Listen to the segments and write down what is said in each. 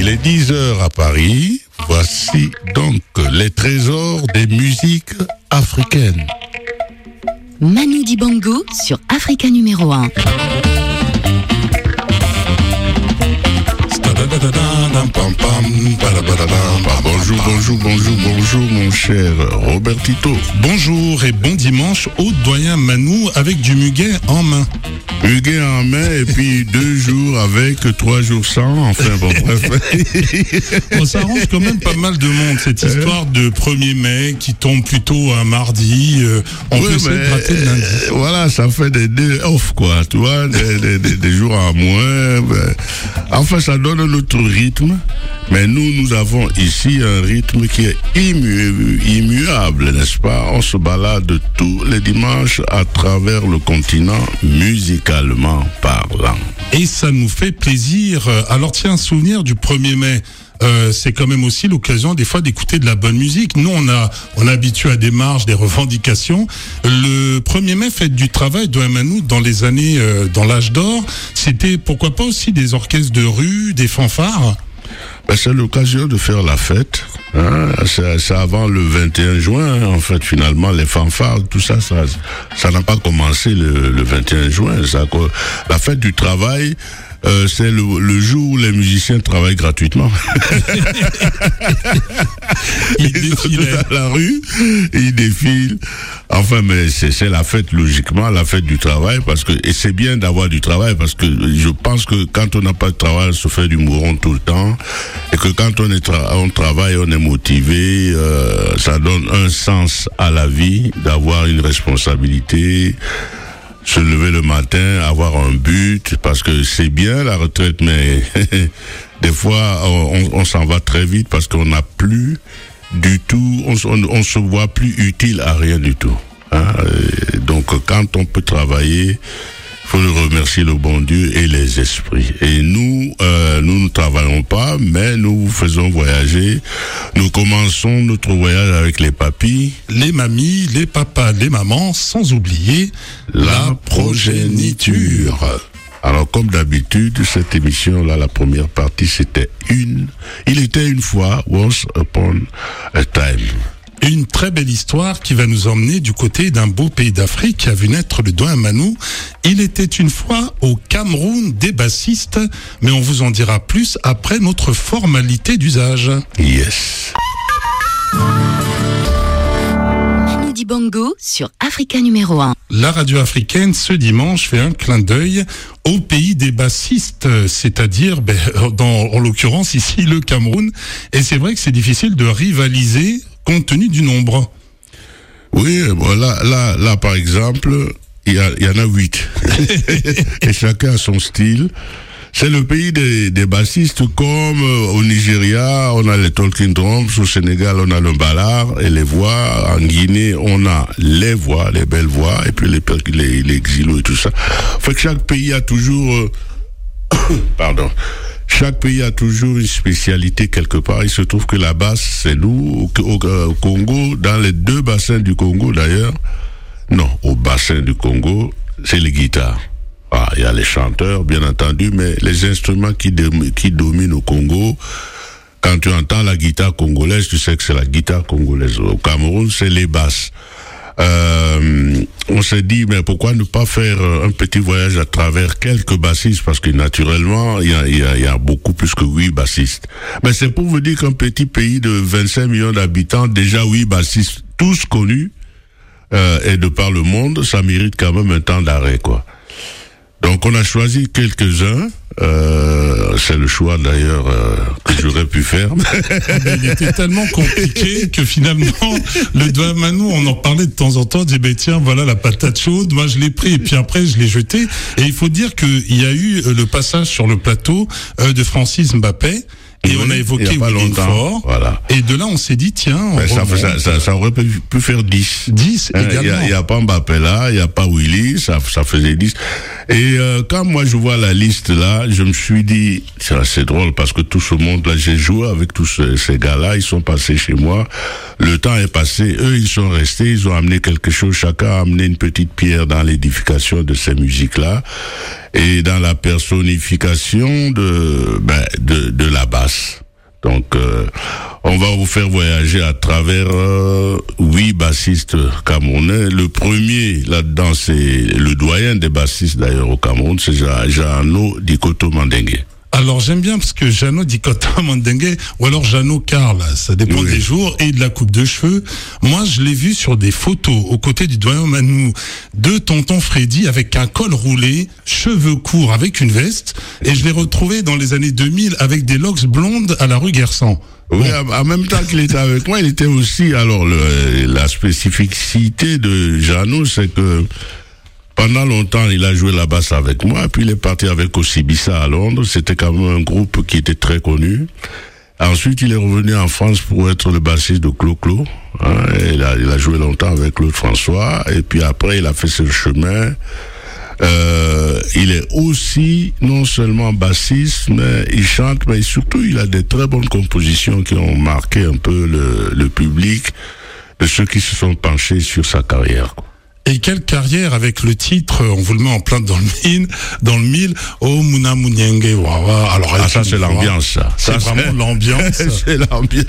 Il est 10h à Paris. Voici donc les trésors des musiques africaines. Manu Dibango sur Africa numéro 1. Bonjour mon cher Robert Tito. Bonjour et bon dimanche au doyen Manu avec du muguet en main. Muguet en main et puis 2 jours avec, 3 jours sans, enfin bon bref. Bon, ça arrange quand même pas mal de monde cette histoire de 1er mai qui tombe plutôt un mardi. On peut essayer de gratter le lundi. Voilà, ça fait des off quoi, tu vois, des jours en moins. Enfin ça donne un autre rythme, mais nous avons ici un rythme qui est immuable, n'est-ce pas? On se balade tous les dimanches à travers le continent, musicalement parlant. Et ça nous fait plaisir. Alors tiens, souvenir du 1er mai. C'est quand même aussi l'occasion des fois d'écouter de la bonne musique. Nous, on est habitué à des marches, des revendications. Le 1er mai, fête du travail de Manu dans les années, dans l'âge d'or, c'était pourquoi pas aussi des orchestres de rue, des fanfares. C'est l'occasion de faire la fête. Hein? C'est avant le 21 juin, en fait, finalement, les fanfares, tout ça n'a pas commencé le 21 juin. La fête du travail, c'est le jour où les musiciens travaillent gratuitement. Ils défilent dans la rue, ils défilent. Enfin, mais c'est la fête, logiquement, la fête du travail, et c'est bien d'avoir du travail, parce que je pense que quand on n'a pas de travail, on se fait du mouron tout le temps, et que quand on travaille, on est motivé, ça donne un sens à la vie, d'avoir une responsabilité, se lever le matin, avoir un but, parce que c'est bien la retraite, mais des fois, on s'en va très vite parce qu'on n'a plus du tout, on se voit plus utile à rien du tout. Hein? Donc, quand on peut travailler, il faut remercier le bon Dieu et les esprits. Et nous ne travaillons pas, mais nous vous faisons voyager. Nous commençons notre voyage avec les papis, les mamies, les papas, les mamans, sans oublier la progéniture. Alors, comme d'habitude, cette émission-là, la première partie, il était une fois, once upon a time. Une très belle histoire qui va nous emmener du côté d'un beau pays d'Afrique qui a vu naître le doyen Manu. Il était une fois au Cameroun des bassistes, mais on vous en dira plus après notre formalité d'usage. Yes. Manu Dibango sur Africa numéro 1. La radio africaine, ce dimanche, fait un clin d'œil au pays des bassistes, c'est-à-dire, en l'occurrence ici, le Cameroun. Et c'est vrai que c'est difficile de rivaliser compte tenu du nombre. Oui, bon, là, par exemple, il y en a 8. Et chacun a son style. C'est le pays des bassistes, comme au Nigeria, on a les talking drums, au Sénégal, on a le ballard et les voix. En Guinée, on a les voix, les belles voix, et puis les xylos et tout ça. Fait que chaque pays a toujours... Chaque pays a toujours une spécialité quelque part. Il se trouve que la basse, c'est nous, au Congo, dans les 2 bassins du Congo d'ailleurs. Non, au bassin du Congo, c'est les guitares. Il y a les chanteurs, bien entendu, mais les instruments qui dominent au Congo, quand tu entends la guitare congolaise, tu sais que c'est la guitare congolaise. Au Cameroun, c'est les basses. On s'est dit, mais pourquoi ne pas faire un petit voyage à travers quelques bassistes, parce que naturellement, il y a beaucoup plus que 8 bassistes. Mais c'est pour vous dire qu'un petit pays de 25 millions d'habitants, déjà 8 bassistes, tous connus, et de par le monde, ça mérite quand même un temps d'arrêt, quoi. Donc on a choisi quelques-uns, c'est le choix d'ailleurs que j'aurais pu faire. Il était tellement compliqué que finalement, le doyen Manu, on en parlait de temps en temps, on disait tiens, voilà la patate chaude, moi je l'ai pris et puis après je l'ai jeté. Et il faut dire qu'il y a eu le passage sur le plateau de Francis Mbappé. Et on a évoqué Willy Fort. Voilà. Et de là, on s'est dit, tiens, ça aurait pu faire 10. 10 également. Il n'y a pas Mbappé là, il n'y a pas Willy, ça faisait 10. Et quand moi je vois la liste là, je me suis dit, c'est drôle parce que tout ce monde là, j'ai joué avec tous ces gars-là, ils sont passés chez moi. Le temps est passé, eux ils sont restés, ils ont amené quelque chose, chacun a amené une petite pierre dans l'édification de ces musiques-là. Et dans la personnification de la basse. basse. Donc, on va vous faire voyager à travers 8 bassistes camerounais. Le premier là-dedans, c'est le doyen des bassistes d'ailleurs au Cameroun, c'est Jeannot Dikoto Mandengue. Alors j'aime bien parce que Jeannot Dikoto Mandengue ou alors Jeannot Karl, ça dépend des jours et de la coupe de cheveux. Moi je l'ai vu sur des photos aux côtés du doyen Manu de tonton Freddy avec un col roulé, cheveux courts avec une veste, et je l'ai retrouvé dans les années 2000 avec des locks blondes à la rue Guersan. Oui, en même temps qu'il était avec moi, il était aussi, alors la spécificité de Jeannot, c'est que pendant longtemps, il a joué la basse avec moi, puis il est parti avec Osibissa à Londres. C'était quand même un groupe qui était très connu. Ensuite, il est revenu en France pour être le bassiste de Clo-Clo. Hein, il a joué longtemps avec Claude François. Et puis après, il a fait ce chemin. Il est aussi non seulement bassiste, mais il chante, mais surtout, il a des très bonnes compositions qui ont marqué un peu le public de ceux qui se sont penchés sur sa carrière, quoi. Et quelle carrière avec le titre, on vous le met en plein dans le mille, Oh Muna Munyenge Wawa. Alors, ça c'est l'ambiance, ça. C'est vraiment l'ambiance. C'est l'ambiance.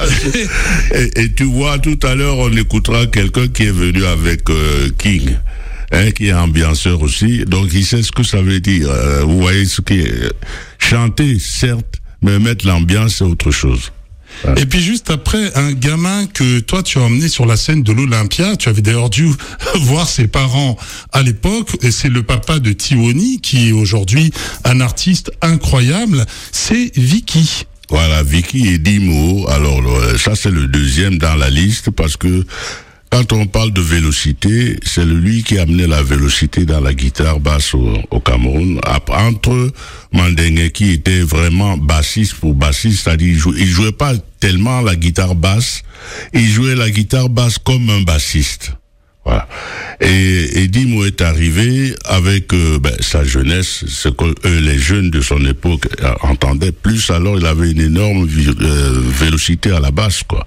et tu vois, tout à l'heure, on écoutera quelqu'un qui est venu avec King, hein, qui est ambianceur aussi. Donc, il sait ce que ça veut dire. Vous voyez ce qui est chanter, certes, mais mettre l'ambiance, c'est autre chose. Et puis juste après, un gamin que toi tu as emmené sur la scène de l'Olympia, tu avais d'ailleurs dû voir ses parents à l'époque, et c'est le papa de Tiwoni qui est aujourd'hui un artiste incroyable, c'est Vicky. Voilà, Vicky et Dimo. Alors ça c'est le deuxième dans la liste parce que quand on parle de vélocité, c'est lui qui a amené la vélocité dans la guitare basse au Cameroun. Entre Mandengue, qui était vraiment bassiste pour bassiste, c'est-à-dire il jouait pas tellement la guitare basse, il jouait la guitare basse comme un bassiste. Voilà. Et Dimo est arrivé avec sa jeunesse, ce que les jeunes de son époque entendaient plus. Alors il avait une énorme vélocité à la basse, quoi.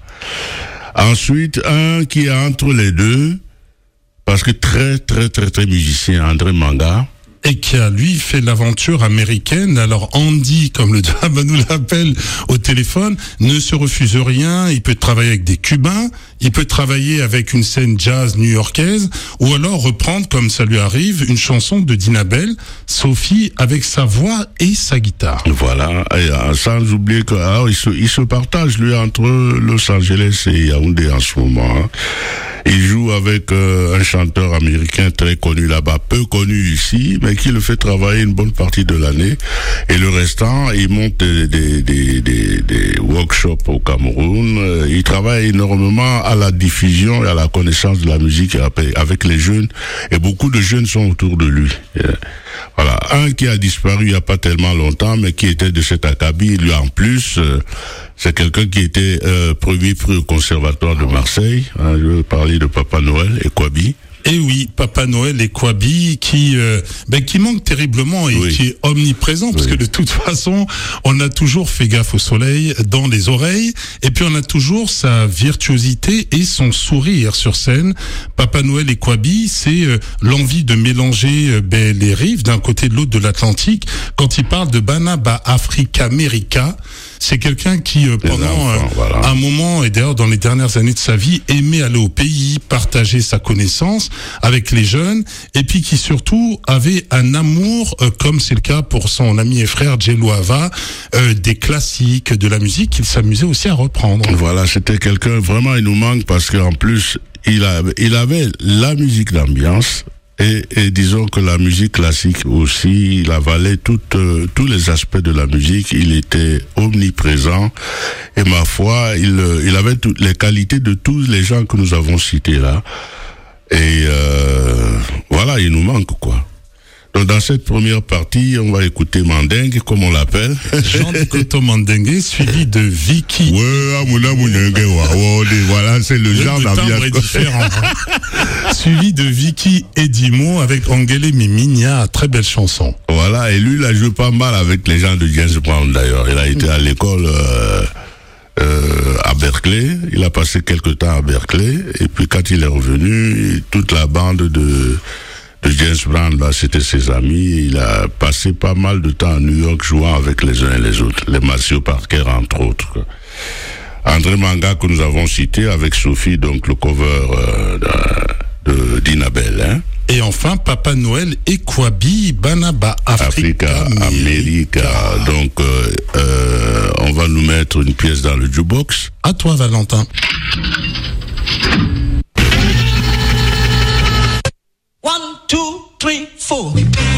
Ensuite, un qui est entre les deux, parce que très musicien, André Manga. Et qui a, lui, fait l'aventure américaine. Alors, Andy, comme le diable nous l'appelle au téléphone, ne se refuse rien. Il peut travailler avec des Cubains, il peut travailler avec une scène jazz new-yorkaise, ou alors reprendre, comme ça lui arrive, une chanson de Dina Bell, Sophie, avec sa voix et sa guitare. Voilà. Et sans oublier que, alors, il se partage, lui, entre Los Angeles et Yaoundé en ce moment, hein. Il joue avec un chanteur américain très connu là-bas, peu connu ici, mais qui le fait travailler une bonne partie de l'année. Et le restant, il monte des workshops au Cameroun. Il travaille énormément à la diffusion et à la connaissance de la musique avec les jeunes. Et beaucoup de jeunes sont autour de lui. Voilà. Un qui a disparu il n'y a pas tellement longtemps, mais qui était de cet acabit, lui en plus, c'est quelqu'un qui était premier prix au Conservatoire de Marseille. Hein, je veux parler de Papa Noël et Kwabi. Et oui, Papa Noël et Kwabi qui manque terriblement et qui est omniprésent parce que de toute façon, on a toujours fait gaffe au soleil dans les oreilles et puis on a toujours sa virtuosité et son sourire sur scène. Papa Noël et Kwabi, c'est l'envie de mélanger les rives d'un côté et de l'autre de l'Atlantique. Quand il parle de Banaba Africa America, c'est quelqu'un qui, pendant un moment, et d'ailleurs dans les dernières années de sa vie, aimait aller au pays, partager sa connaissance avec les jeunes, et puis qui surtout avait un amour, comme c'est le cas pour son ami et frère Jello Ava, des classiques, de la musique qu'il s'amusait aussi à reprendre. Voilà, c'était quelqu'un, vraiment il nous manque parce qu'en plus, il avait la musique d'ambiance. Et disons que la musique classique aussi, il avalait tous les aspects de la musique, il était omniprésent et ma foi, il avait toutes les qualités de tous les gens que nous avons cités là. Et voilà, il nous manque quoi. Donc dans cette première partie, on va écouter Mandengue, comme on l'appelle. Jean Dikoto Mandengue, suivi de Vicky. Voilà, c'est le genre d'ambiance. Différent. Suivi de Vicky et Dimo avec Angele Miminia, très belle chanson. Voilà, et lui, il a joué pas mal avec les gens de James Brown d'ailleurs. Il a été à l'école à Berkeley, il a passé quelques temps à Berkeley, et puis quand il est revenu, toute la bande de James Brown, là, c'était ses amis. Il a passé pas mal de temps à New York jouant avec les uns et les autres. Les Maceo Parker, entre autres, quoi. André Manga, que nous avons cité avec Sophie, donc le cover d'Inabel, hein. Et enfin, Papa Noël et Kwabi Banaba Africa America. Donc, on va nous mettre une pièce dans le jukebox. À toi, Valentin. 1, 2, 3, 4.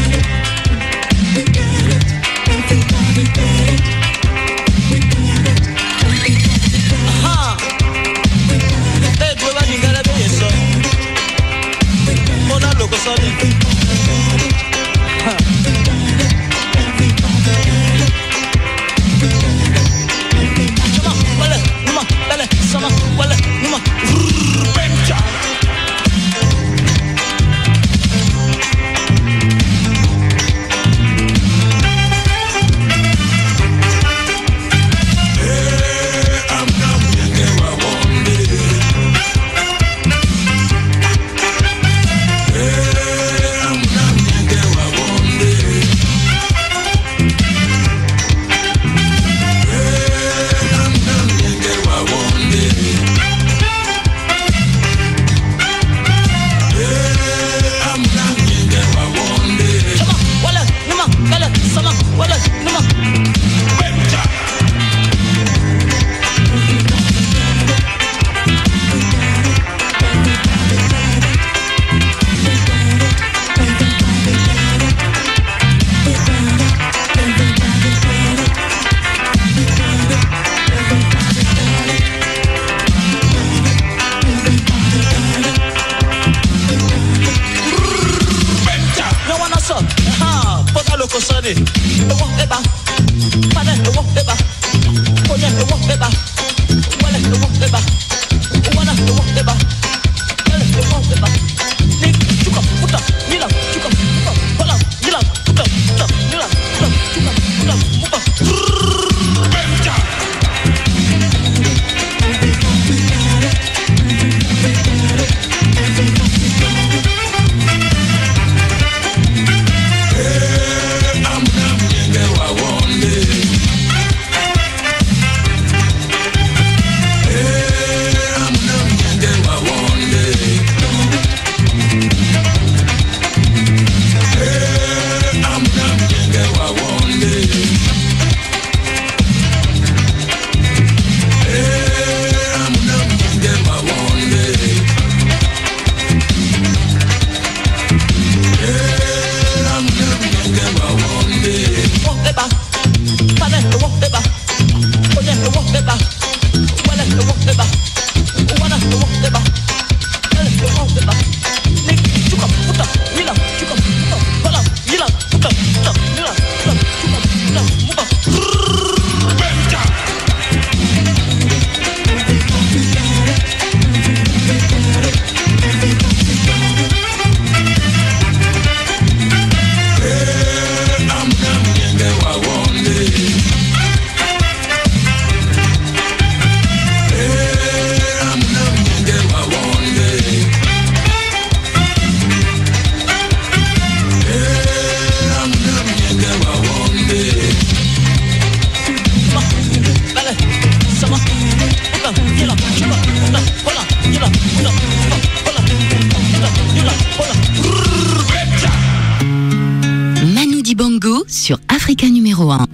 Sur Africa numéro 1.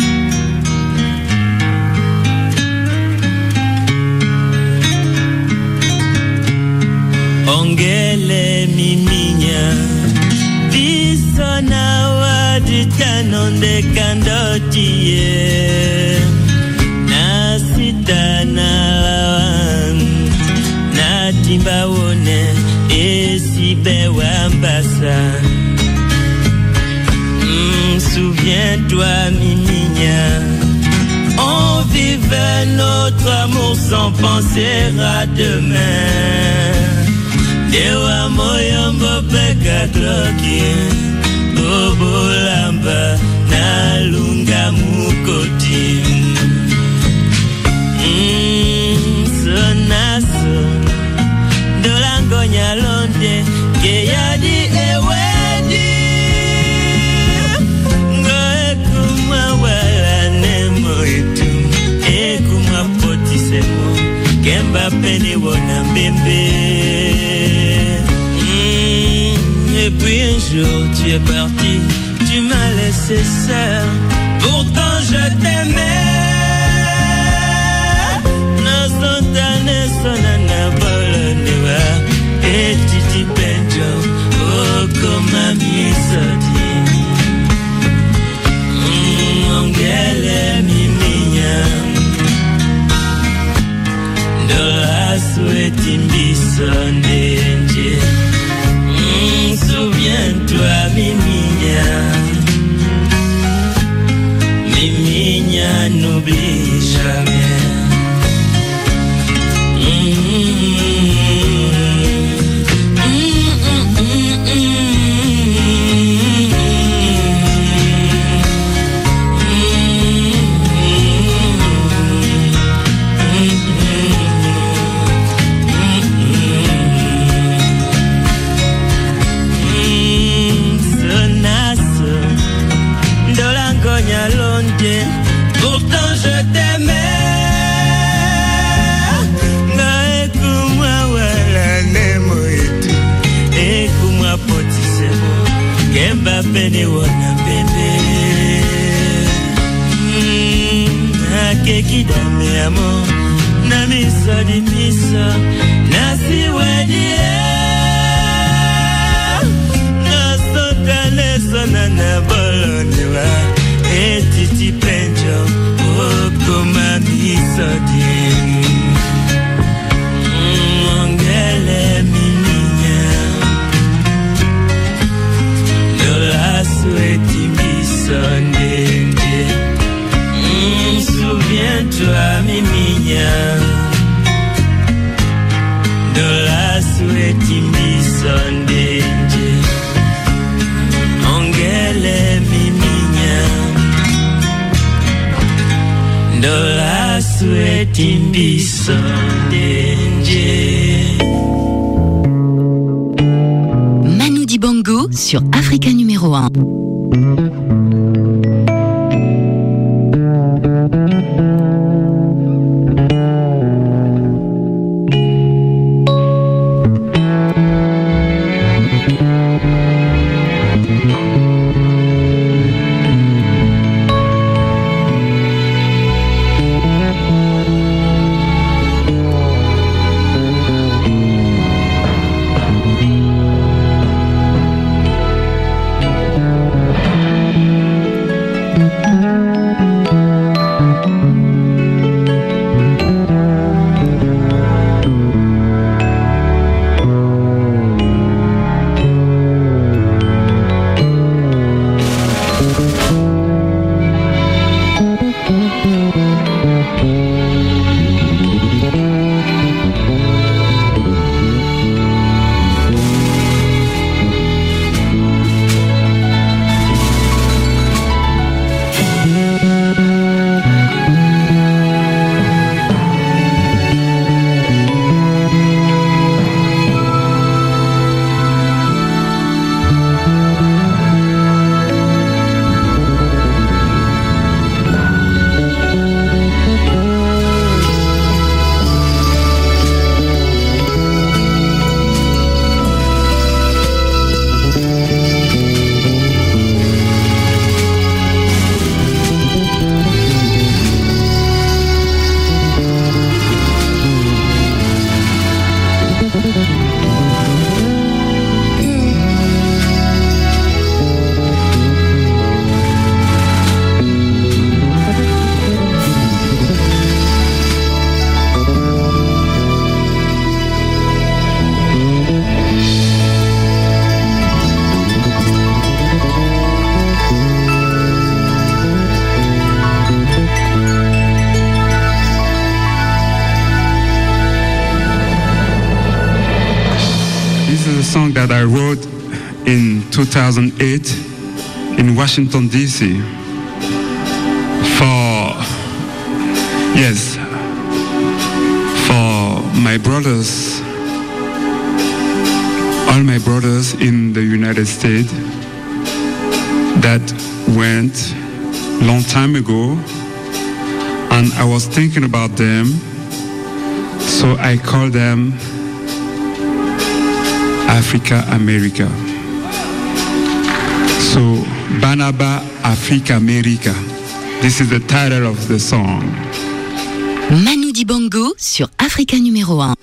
Ongele miminya Bisona waditanonde kandotie Nasitana lawan Natimba wone Esibe wambasa. Souviens-toi, Miminia, on vivait notre amour sans penser à demain. Dewa moyombo peka kloki, bobo lamba na lunga mukoti. Sonaso, dolango nyalonde, ke yadi ewe. Kemba pene wona mbembe. Et puis un jour tu es parti, tu m'as laissé seul. Pourtant je t'aimais. Nasantane sonana bolonewa. Et titi penjo, oh comme misodi. Ongele miminya. Dola souhaiti mbisondenje. Souviens-toi, Miminya. Miminya, n'oublie jamais. Pourtant je t'aimais. Écoute-moi, voilà, nemo et tout. Écoute-moi, petit sebo. Kemba pene wana bébé. Akeki dame amor. Na miso di miso. Na siwedi. Na sotane sonana bolonewa. Et titi penjo, oh comme misodi. Ongele miminya. Dola souhaiti misondenje. Souviens-toi miminya. Dola souhaiti misondenje. Ongele miminya. Dola souhaiti mbisondenje. Manu Dibango sur Africa numéro 1. song that I wrote in 2008 in Washington, D.C. for my brothers, all my brothers in the United States that went long time ago, and I was thinking about them. So So I call them Africa America. So Banaba Africa America. This is the title of the song. Manu Dibango sur Africa numéro 1.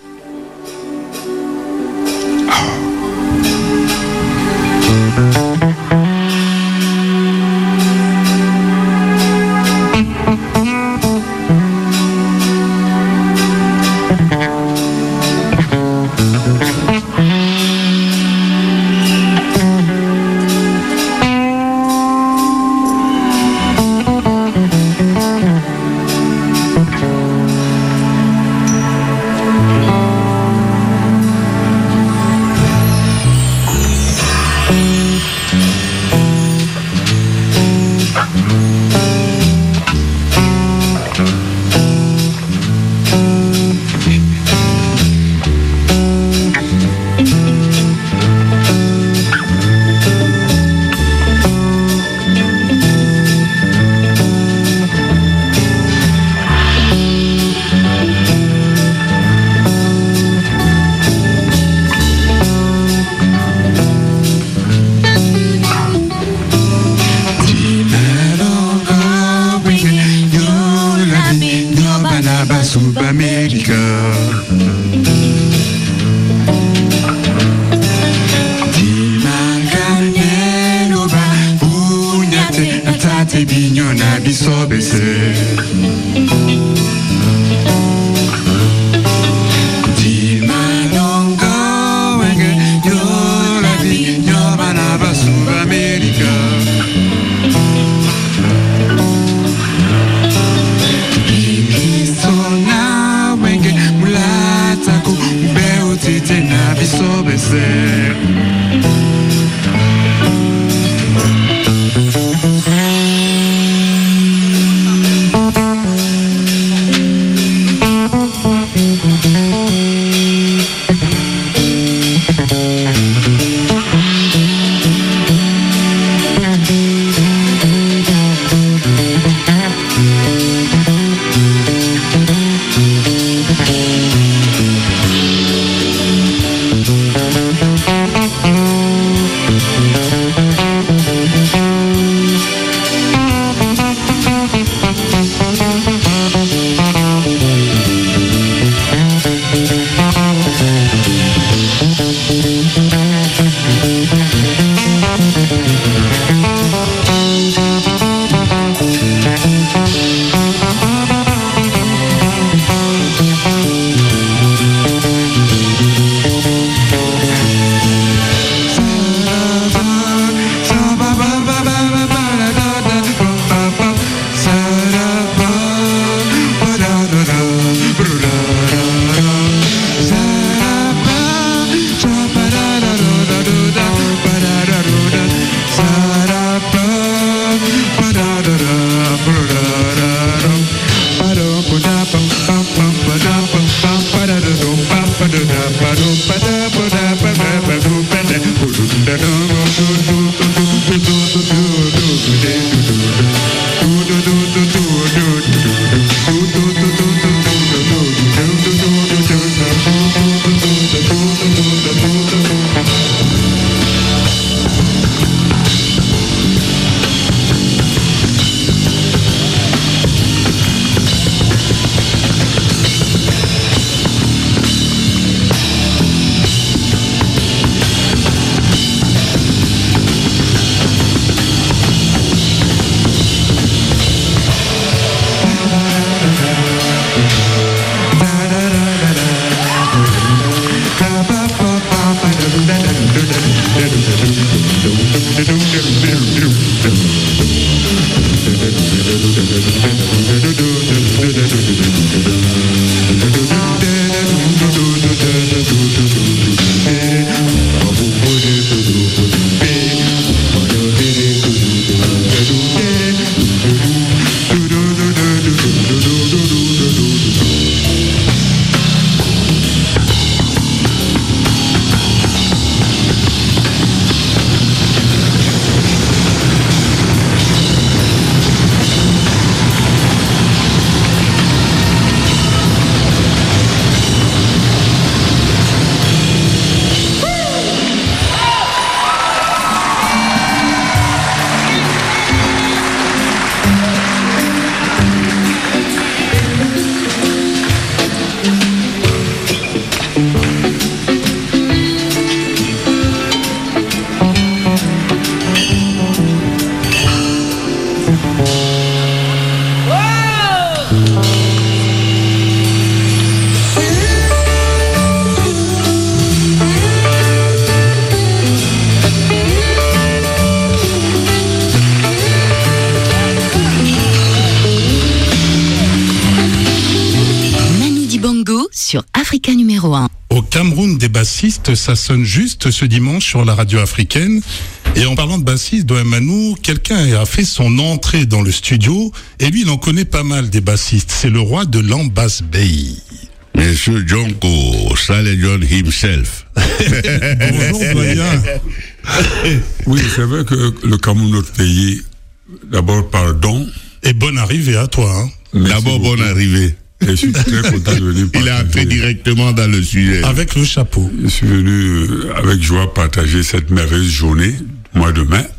sur Africa numéro 1. Au Cameroun, des bassistes, ça sonne juste ce dimanche sur la radio africaine. Et en parlant de bassiste, Doemanou, quelqu'un a fait son entrée dans le studio, et lui, il en connaît pas mal des bassistes. C'est le roi de l'Ambass Bay. Monsieur Jonko, Saleh John himself. Bonjour, doyen. Oui, c'est vrai que le Cameroun, notre pays, d'abord, pardon. Et bonne arrivée à toi. Hein. D'abord, bonne arrivée. Et je suis très content de venir partager. Il est entré directement dans le sujet. Avec le chapeau. Je suis venu avec joie partager cette merveilleuse journée, mois de mai.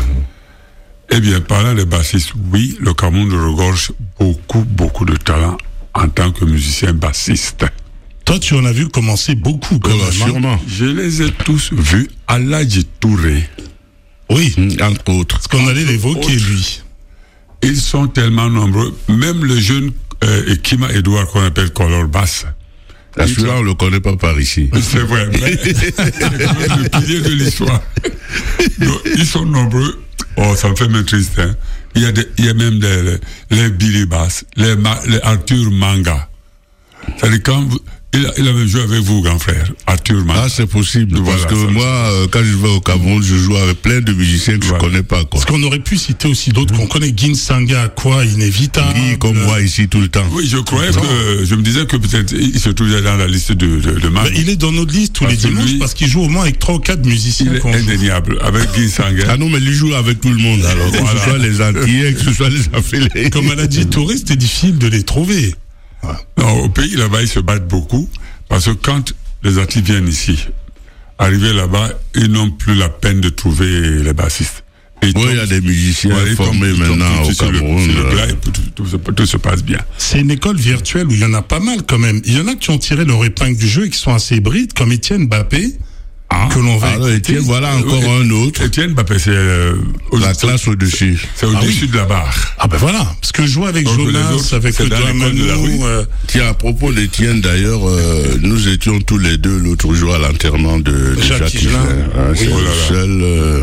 Eh bien, parlant des bassistes, oui, le Cameroun regorge beaucoup de talent en tant que musicien bassiste. Toi, tu en as vu commencer beaucoup, quand même. Sûrement. Je les ai tous vus à Aladji Touré. Oui, entre autres. parce qu'on allait l'évoquer, lui. Ils sont tellement nombreux. Même le jeune Kima Edouard qu'on appelle Color Bass. Celui-là, on ne le connaît pas par ici. C'est vrai, mais c'est quand même le pilier de l'histoire. Donc, ils sont nombreux. Oh, ça me fait même triste. Hein. Il y a même les Billy Bass, les Arthur Manga. C'est-à-dire quand il avait joué avec vous, grand frère, Arthur Manga. Ah, c'est possible. Voilà, parce que moi, quand je vais au Cameroun, je joue avec plein de musiciens que je ne connais pas. Quoi. Parce qu'on aurait pu citer aussi d'autres qu'on connaît. Ginsanga, quoi, inévitable. Qui, comme moi, ici, tout le temps. Oui, je croyais que, je me disais que peut-être il se trouvait dans la liste de Manga. Il est dans notre liste tous les dimanches parce qu'il joue au moins avec 3 ou 4 musiciens. Il est indéniable. Avec Ginsanga. Ah non, mais il joue avec tout le monde, alors. Que ce soit les Antillais, que ce soit les Affaires. Comme Aladji Touré, c'était difficile de les trouver. Non, au pays, là-bas, ils se battent beaucoup. Parce que quand les artistes viennent ici, arriver là-bas, ils n'ont plus la peine de trouver les bassistes. Oui, il y a des musiciens formés maintenant au Cameroun. Tout se passe bien. C'est une école virtuelle où il y en a pas mal quand même. Il y en a qui ont tiré leur épingle du jeu et qui sont assez hybrides, comme Étienne Bappé. Que l'on va écouter. Étienne, voilà encore un autre. Étienne Bappé, c'est la classe au-dessus. C'est au-dessus de la barre. Ah ben voilà, parce que jouer avec Jonas, avec le Doemanou. Tiens, à propos d'Étienne, d'ailleurs, nous étions tous les deux l'autre jour à l'enterrement de Jacques Higelin. C'est le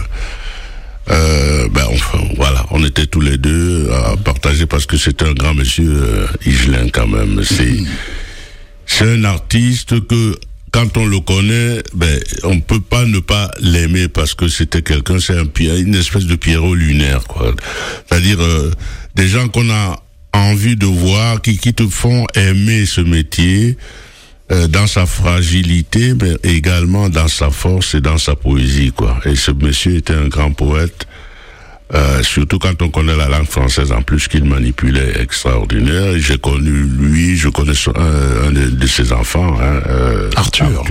seul. Enfin, voilà, on était tous les deux à partager parce que c'est un grand monsieur Higelin quand même. C'est un artiste que quand on le connaît, on peut pas ne pas l'aimer parce que c'était quelqu'un, une espèce de Pierrot lunaire, quoi. C'est-à-dire des gens qu'on a envie de voir, qui te font aimer ce métier dans sa fragilité, mais également dans sa force et dans sa poésie, quoi. Et ce monsieur était un grand poète. Surtout quand on connaît la langue française en plus qu'il manipulait extraordinaire. J'ai connu lui, je connais un de ses enfants, Arthur.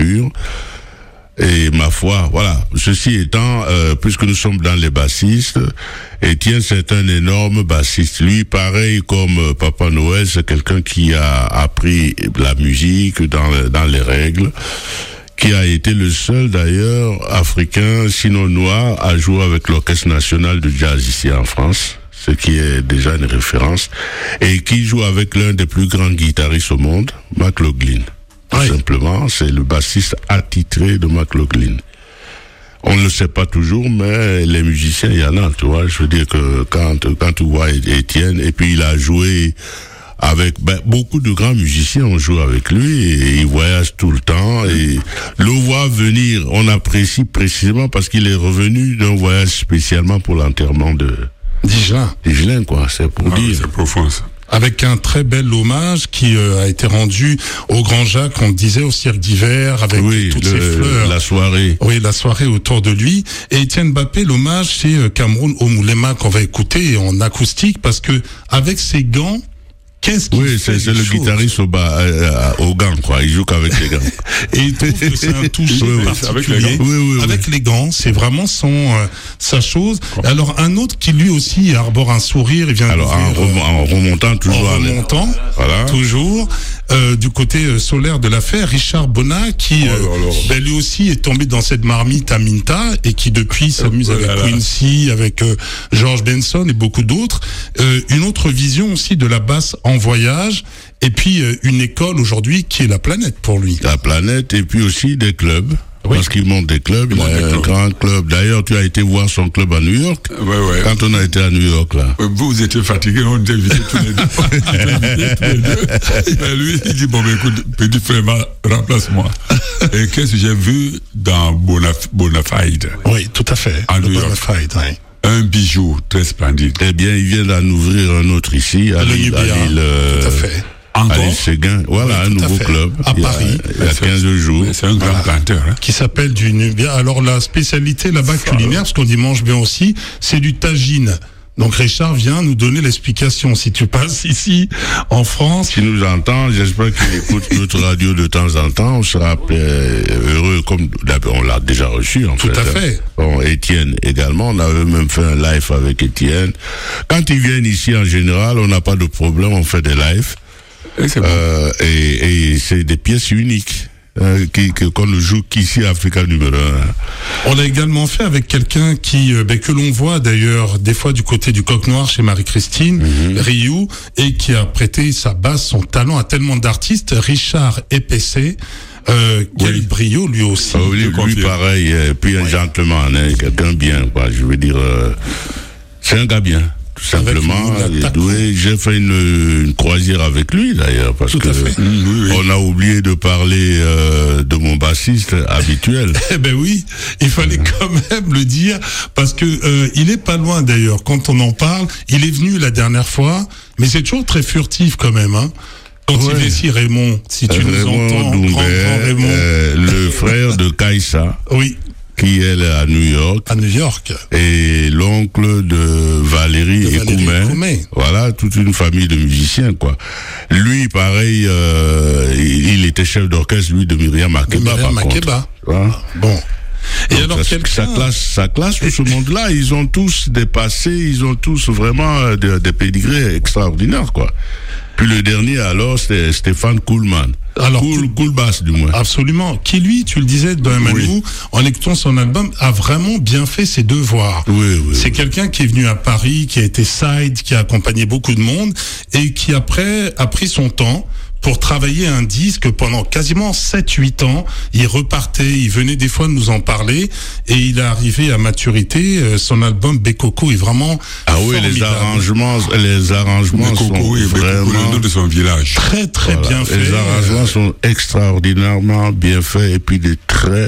Et ma foi, voilà. Ceci étant, puisque nous sommes dans les bassistes, Étienne c'est un énorme bassiste. Lui, pareil comme Papa Noël, c'est quelqu'un qui a appris la musique dans les règles, qui a été le seul d'ailleurs africain, sinon noir, à jouer avec l'Orchestre National de Jazz ici en France, ce qui est déjà une référence, et qui joue avec l'un des plus grands guitaristes au monde, McLaughlin. Tout simplement, c'est le bassiste attitré de McLaughlin. On ne le sait pas toujours, mais les musiciens, il y en a, tu vois. Je veux dire que quand tu vois Étienne, et puis il a joué avec beaucoup de grands musiciens, on joue avec lui et il voyage tout le temps et le voir venir, on apprécie précisément parce qu'il est revenu d'un voyage spécialement pour l'enterrement de Higelin, quoi, c'est pour dire. Oui, c'est profond, ça. Avec un très bel hommage qui a été rendu au Grand Jacques, on disait, au cirque d'hiver, avec toutes ces fleurs. La soirée. Oui, la soirée autour de lui. Et Étienne Bappé, l'hommage, c'est Cameroun au Moulema qu'on va écouter en acoustique parce que avec ses gants, qu'est-ce qu'il fait? Oui, c'est le guitariste au gants, quoi. Il joue qu'avec les gants. Et il trouve que c'est un toucher particulier. Avec les gants, c'est vraiment sa chose. Alors, un autre qui lui aussi arbore un sourire, il vient en remontant toujours. Toujours. Du côté solaire de l'affaire, Richard Bonnat, qui lui aussi est tombé dans cette marmite à Minta et qui depuis s'amuse avec Quincy, avec George Benson et beaucoup d'autres. Une autre vision aussi de la basse en voyage, et puis une école aujourd'hui qui est la planète pour lui. La planète, et puis aussi des clubs. Oui. Parce qu'il monte des clubs, il a un grand club. D'ailleurs, tu as été voir son club à New York. Ouais. Quand on a été à New York, là. Vous étiez fatigués, on était invités tous les deux. Et lui, il dit, bon, écoute, petit frère, remplace-moi. Et qu'est-ce que j'ai vu dans Bonafide? Oui, tout à fait. À New York. Bonafide, oui. Un bijou très splendide. Eh bien, il vient d'en ouvrir un autre ici, à l'île. Tout à fait. Encore? À l'île Séguin. Voilà, Oui, un tout à nouveau fait. club. À Paris. Il y a 15 jours. C'est un grand planteur. Hein. Qui s'appelle du Nubia. Alors, la spécialité là-bas culinaire, parce qu'on dit mange bien aussi, c'est du tagine. Donc Richard vient nous donner l'explication. Si tu passes ici en France, S'il nous entend, j'espère qu'il écoute notre radio de temps en temps. On sera heureux, comme on l'a déjà reçu en fait. Tout à fait. Bon, Étienne également. On avait même fait un live avec Étienne. Quand ils viennent ici en général, on n'a pas de problème. On fait des lives. Et c'est bon. Et c'est des pièces uniques. Qu'on ne joue qu'ici à Africa numéro 1. On l'a également fait avec quelqu'un que l'on voit d'ailleurs des fois du côté du Coq Noir chez Marie-Christine, Ryu, et qui a prêté sa basse, son talent à tellement d'artistes, Richard Epessé, quel brio lui aussi. Lui pareil, et puis un gentleman, hein, quelqu'un bien, quoi. Je veux dire, c'est un gars bien. Tout simplement, il est doué. J'ai fait une croisière avec lui d'ailleurs, parce Tout que à fait. on a oublié de parler de mon bassiste habituel. Eh ben oui, il fallait quand même le dire, parce que il est pas loin d'ailleurs. Quand on en parle, il est venu la dernière fois, mais c'est toujours très furtif quand même, hein. Quand il est ici, Raymond, si tu nous entends, Doumbé, grand Raymond. le frère de Kaïssa. Oui. Qui est à New York. À New York. Et l'oncle de Valérie Ekoumen. Voilà, toute une famille de musiciens, quoi. Lui, pareil, il était chef d'orchestre, lui, de Myriam Makeba, par contre. Voilà. Bon. Et donc, alors, ça classe tout ce monde-là. Ils ont tous des passés, ils ont tous vraiment des pédigrés extraordinaires, quoi. Puis le dernier, alors, c'était Stéphane Kuhlman. Alors, cool bass, du moins. Absolument. Qui, lui, tu le disais, dans Manu, en écoutant son album, a vraiment bien fait ses devoirs. Oui. C'est quelqu'un qui est venu à Paris, qui a été side, qui a accompagné beaucoup de monde, et qui, après, a pris son temps pour travailler un disque pendant quasiment 7-8 ans. Il repartait, il venait des fois nous en parler, et il est arrivé à maturité. Son album Bekoko est vraiment formidable. les arrangements Bekoko, sont vraiment le nom de son village. Très bien fait. Les arrangements sont extraordinairement bien faits, et puis des très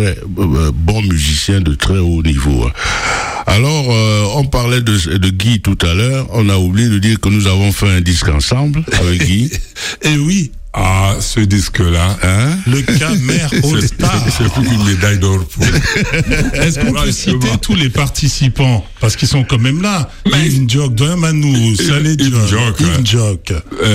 bons musiciens de très haut niveau. Alors, on parlait de Guy tout à l'heure. On a oublié de dire que nous avons fait un disque ensemble avec Guy. Et oui. Ah, ce disque-là, hein? Le Camer All Star. C'est plus qu'une médaille d'or pour. Est-ce qu'on peut citer tous les participants? Parce qu'ils sont quand même là. Yves Njok, Doyamanou, Saleh Diop, Yves Njok.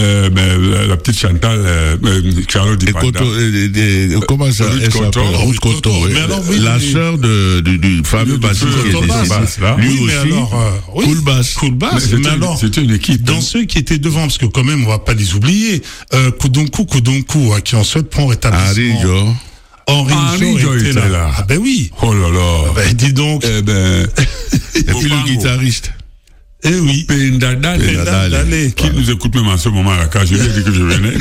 La petite Chantal, Charlotte Dipanda. Comment ça s'appelle? Ruth Koto. La sœur du fameux bassiste qui est décédé. Lui aussi. Cool bass. Mais alors, c'était une équipe. Dans ceux qui étaient devant, parce que quand même, on va pas les oublier. Koudonkou, qui en souhaite prendre rétablissement. Henri Jo était là. Ah ben oui. Oh là là. Ben dis donc. Et puis le guitariste. Eh oui. Pendadale. Qui nous écoute même en ce moment-là, quand je lui ai dit que je venais.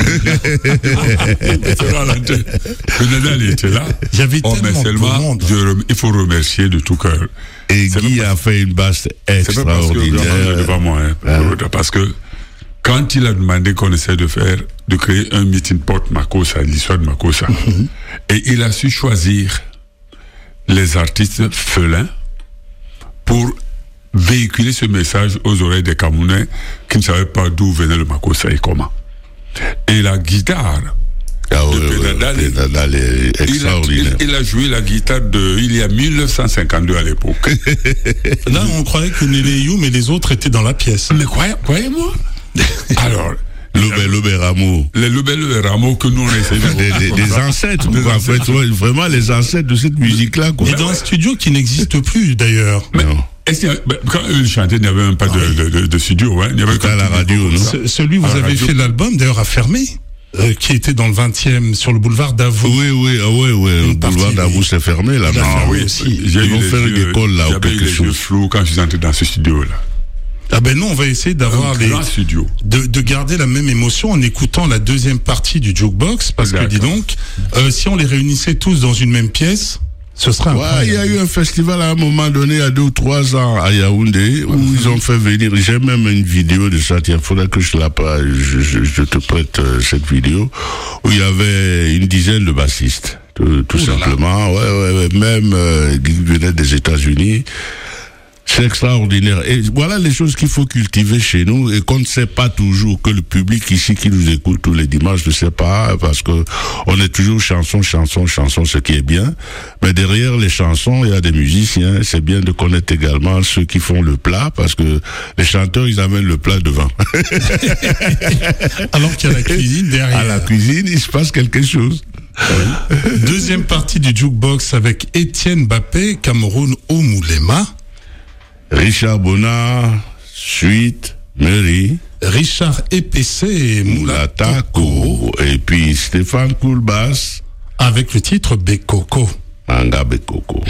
Pendadale était là. Il y avait tellement de monde. Il faut remercier de tout cœur. Et Guy a fait une basse extraordinaire. C'est pas moi, parce que quand il a demandé qu'on essaie de créer un meeting pot Makossa, l'histoire de Makossa, et il a su choisir les artistes felins pour véhiculer ce message aux oreilles des Camerounais qui ne savaient pas d'où venait le Makossa et comment. Et la guitare de Pendadale est extraordinaire. Il a joué la guitare il y a 1952 à l'époque. Là, on croyait que Nélé You, mais les autres étaient dans la pièce. Mais croyez-moi. Alors, Loubé Rameau. Les Loubé Rameau que nous on essaie de des ancêtres, en fait, vraiment les ancêtres de cette musique-là, quoi. Et dans un studio qui n'existe plus, d'ailleurs. Quand eux chantaient, il n'y avait même pas de studio, hein. Il y avait à la radio, non? Celui où vous avez fait l'album, d'ailleurs, a fermé. Qui était dans le 20e, sur le boulevard Davout. Oui, le boulevard Davout s'est fermé, là-bas. Oui, aussi. Ils vont faire une école, là, ou quelque chose. J'avais les yeux flous quand je suis entré dans ce studio-là. Ah ben non, on va essayer d'avoir de garder la même émotion en écoutant la deuxième partie du jukebox, parce que dis donc, si on les réunissait tous dans une même pièce, ce serait incroyable. Il y a eu un festival à un moment donné, il y a 2 ou 3 ans à Yaoundé, où ils ont fait venir, j'ai même une vidéo de ça, il faudrait que je te prête cette vidéo, où il y avait une dizaine de bassistes, tout simplement, même qui venaient des États-Unis. C'est extraordinaire. Et voilà les choses qu'il faut cultiver chez nous et qu'on ne sait pas toujours, que le public ici qui nous écoute tous les dimanches ne sait pas, parce que on est toujours chanson, ce qui est bien. Mais derrière les chansons, il y a des musiciens. C'est bien de connaître également ceux qui font le plat, parce que les chanteurs, ils amènent le plat devant. Alors qu'il y a la cuisine derrière. À la cuisine, il se passe quelque chose. Deuxième partie du jukebox avec Étienne Bappé, Cameroun au Moulema. Richard Bonnard, Suite, Mary. Richard EPC, Moulatako. Et puis Stéphane Koulbas. Avec le titre Bekoko. Manga Bekoko.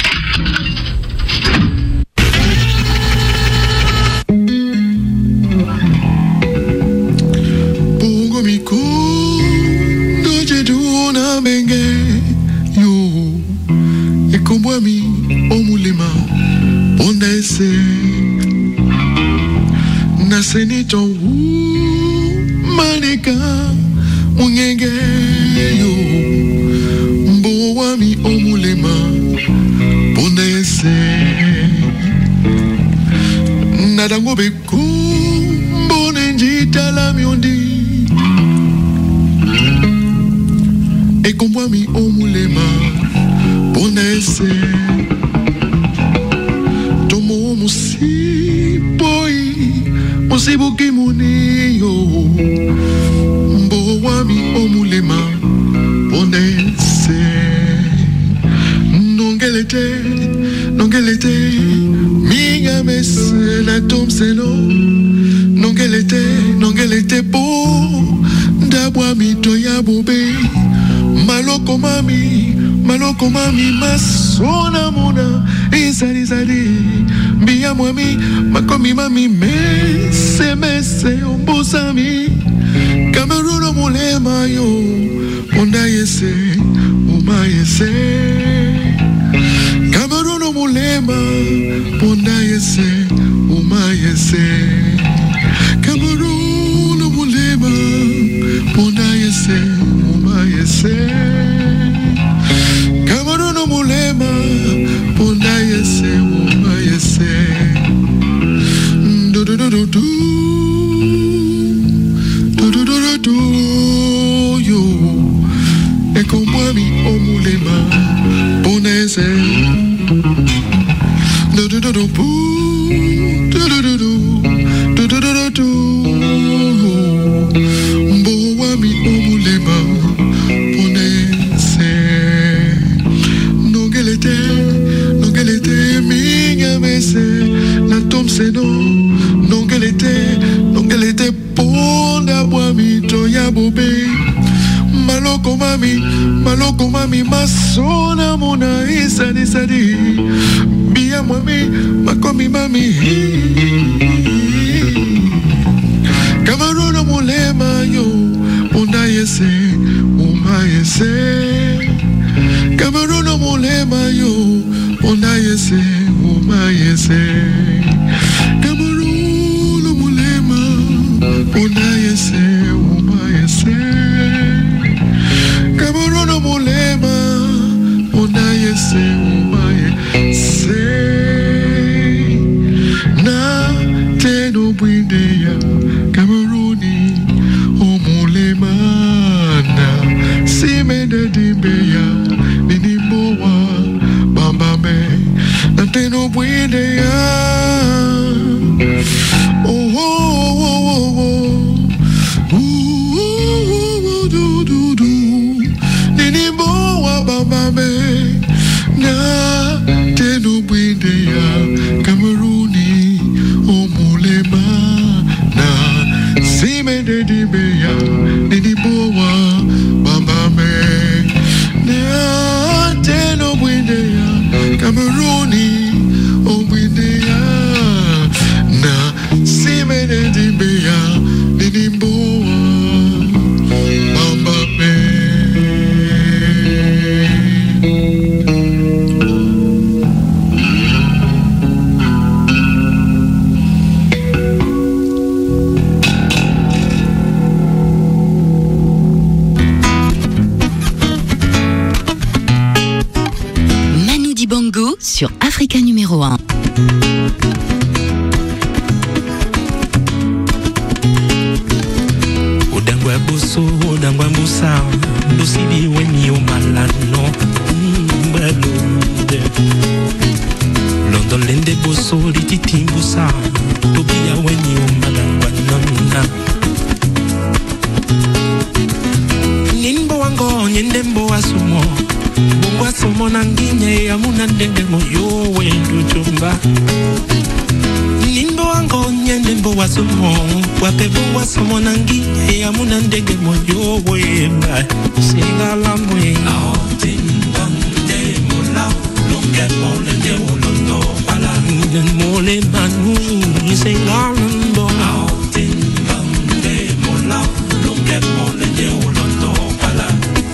Ekombwami omulema onese nasenito manika mungenge yo mbowami omulema onese nadango beku mbone njitala myondi ekombwami omulema onese tomo musiboi musibuki muniyo mbowami omulema onese nongelete minga mese na tomseno nongelete po ndabwami toya bobe maloko mami masona mona izali mbia mwami makomi mami mese ombosami Cameroun mulema yo onda yese uma yese Cameroun mulema onda yese uma yese Cameroun mulema onda yese uma yese Cameroun mulema ponda yese uma yese do yo ekombwami omulema ponda yese mbowami omulema ponda yese nongelete minga mese na tomseno nongelete ponda bwami toya bobe maloko mami masona mona isadi bia mwami makomi mami Cameroun mulema yo ponda yese uma yese Cameroun mulema yo onda yese uma yese Cameroun mulema onda yese uma yese Cameroun mulema onda yese uma yese na teno bwindeya Camerouni omulema na simende dimbeya Nintendo bwinde ya sur Africa numéro 1. Odangwa boso, odangwa mbusa, dosibi weni o malano, balonde. London lende boso, lititi mbusa, tobia weni o malangwa nonna. Nimbo wango, nyendembo wasumo, mungu wasomo nanginye, amuna ndenge moyo wendu chumba. Nimbo wango nyendembo wasumo, wapebo wasomo nanginye, amuna ndenge moyo wemba. Singala mwe, aotimbande mola, longe mole de olondo pala. Mole manu, singala mbo, aotimbande mola, longe mole de olondo pala.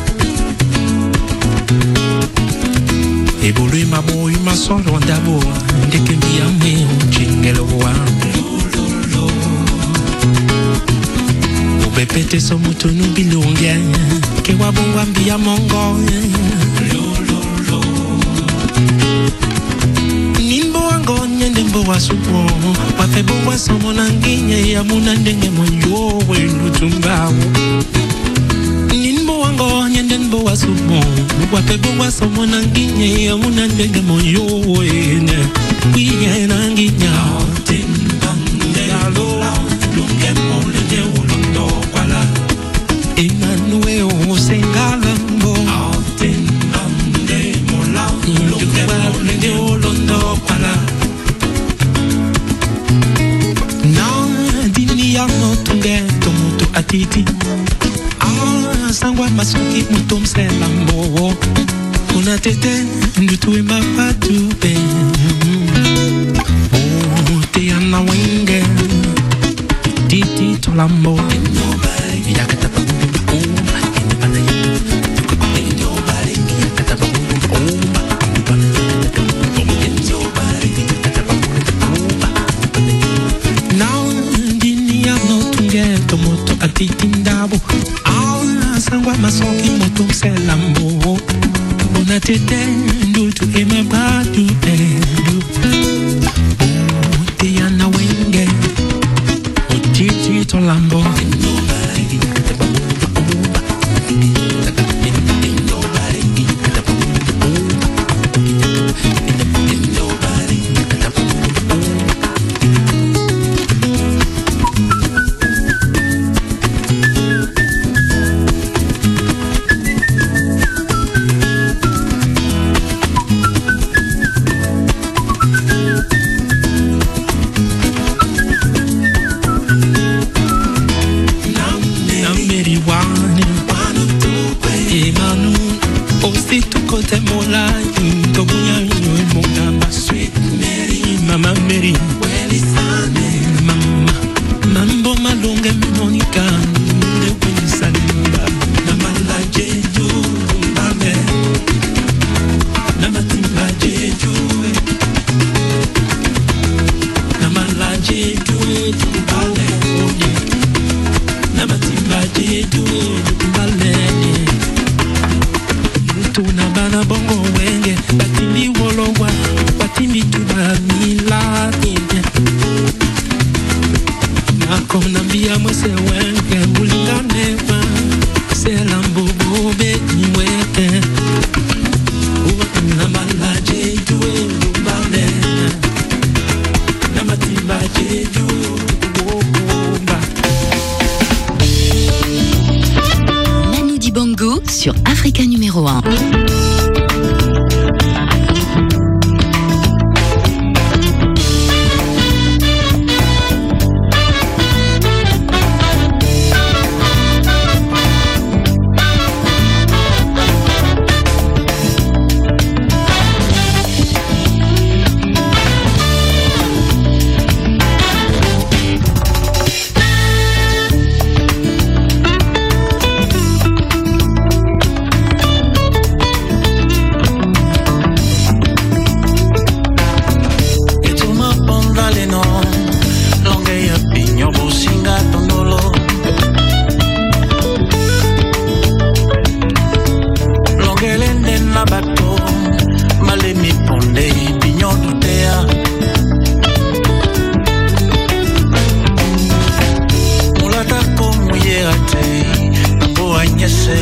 Ebolu ma boy ma soro ndabo, ndeke mbiyame uchingelo wa. Bepete so mutu nubilunge ke wabongwa mbia mongo nimbo wango nyendembo wasupo wapebo wasomo nanginye ya muna ndenge moyo wenu tumbawo nimbo wango nyendembo wasupo wapebo wasomo nanginye ya muna ndenge moyo wene wiye nanginya Emmanuel Sengalambo Autendande Mola Lunge de Olondo Pala Na Dini Ano Tunge Tomuto Atiti Sangwa Masuki Mutum Selambo Una Tete Ndutu Ema Patu Pe Te Ana Wenge Titi Tolambo Yakata Atitindabo Aula sangwa masoki motum selambo Una tete ndutu eme badu edu Te yana wenge Otiti tolambo sur Africa numéro 1.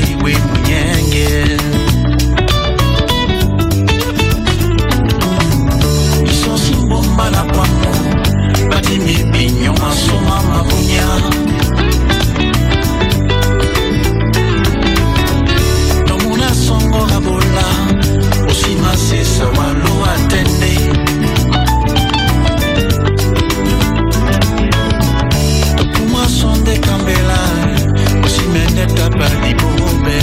iwe munyenge Iso simbomba na kwamo Bati mipinyo masoma mabunya Tomuna songo gabola Osima sesa walo atende Tokuma sonde kambela Osimene tapa di bombe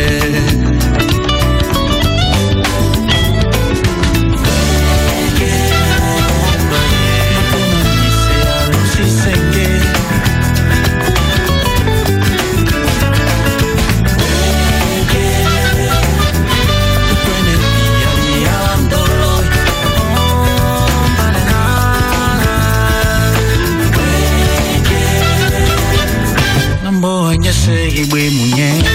Iwe munye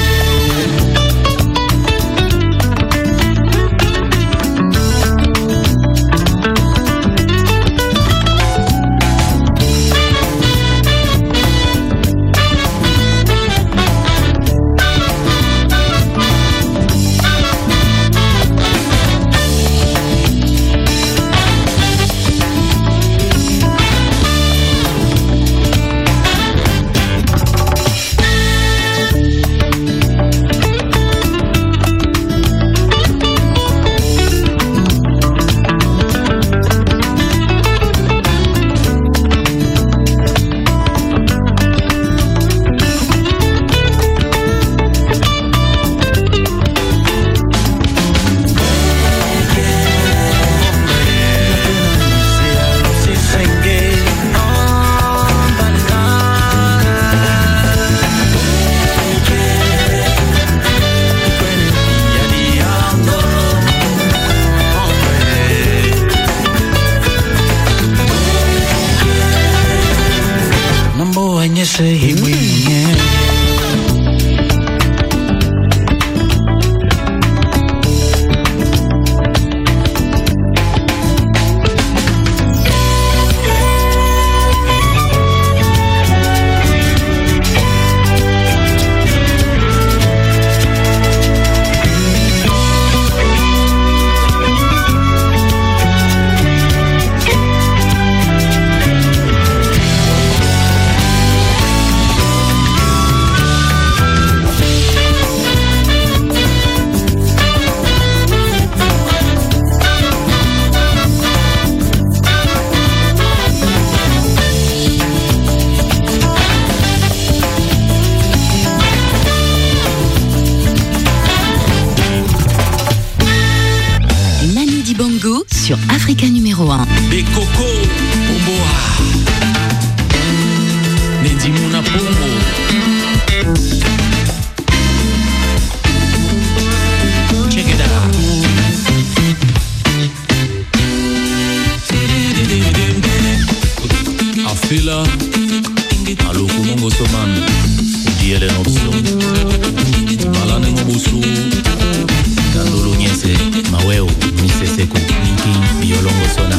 sur Africa numéro 1. Des Coco Pomboa Nedimuna Pongo Check it out Afila Alo Kumongo Soman Diele Nopso Malane Mobusu Dandolo Nyese Maweo Miseseko Ninki Biolongo Sona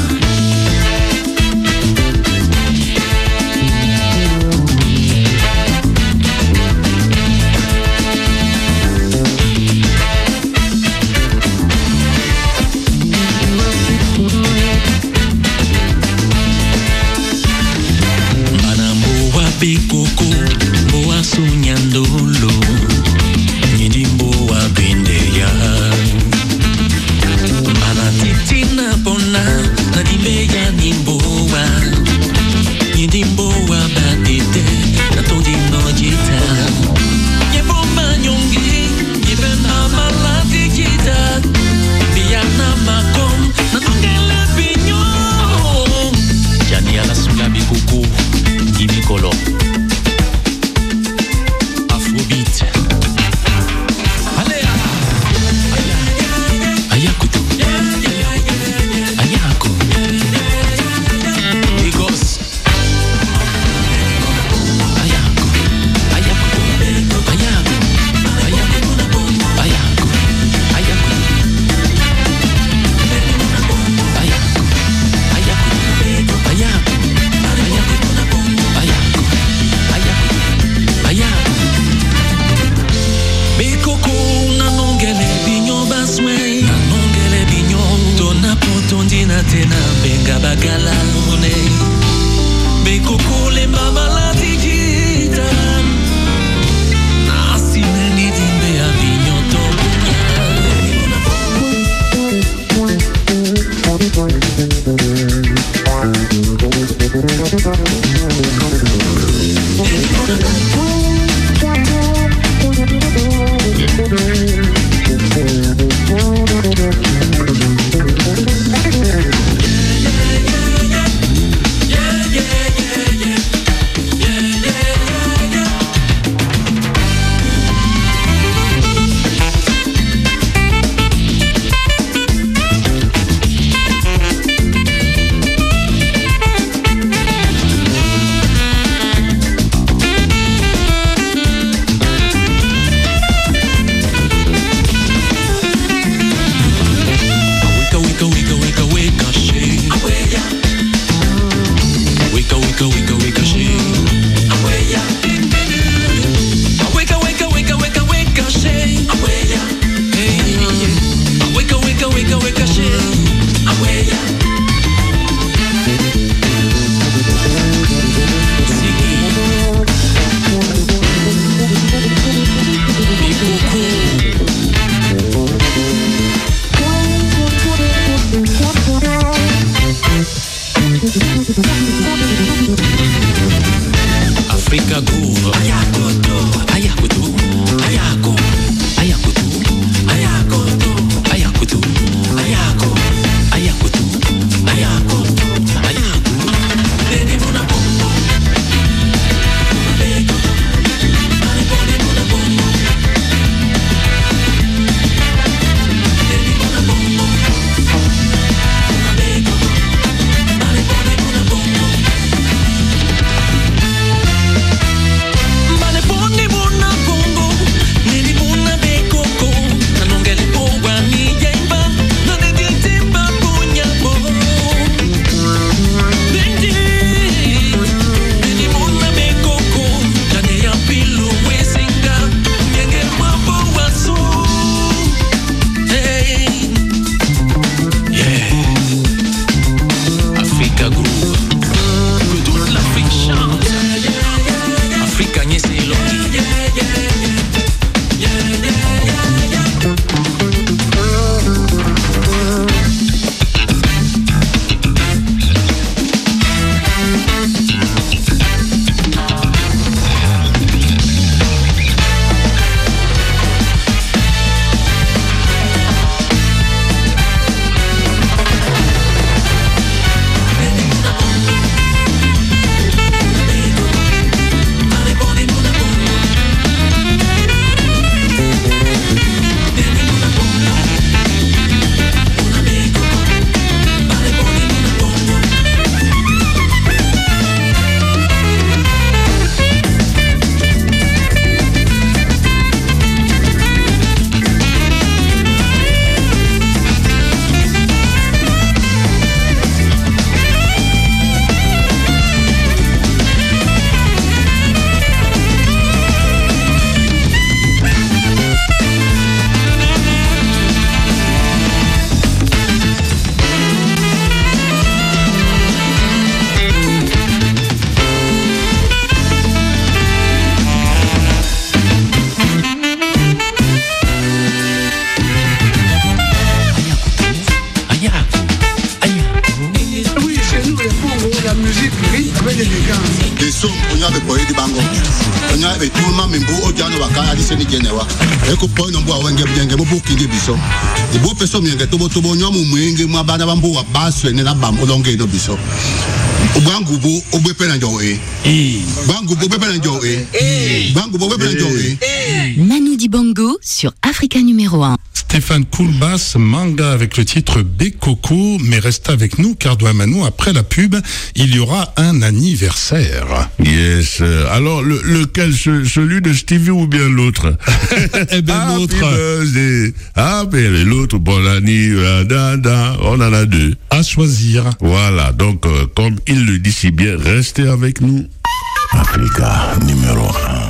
betuma membo ojano wakaya diseni genewa eko point no bwa wenge byenge bo kinge biso ibo peso myenge tobo nyamu mwenge mwabana bambo wa baswe ne na bam olonge no biso Bangu bo obepela njoe. Bangu bo obepela njoe. Bangu bo obepela njoe. Manu Dibango sur Africa numéro 1. Stéphane Koulbas, Manga avec le titre Bekoko, mais reste avec nous car Manu, après la pub, il y aura un anniversaire. Yes. Alors, lequel, celui de Stevie ou bien l'autre? Eh bien, l'autre. L'autre, bon anniversaire, on en a deux. À choisir. Voilà, donc, comme il le dit si bien, restez avec nous. Africa numéro 1.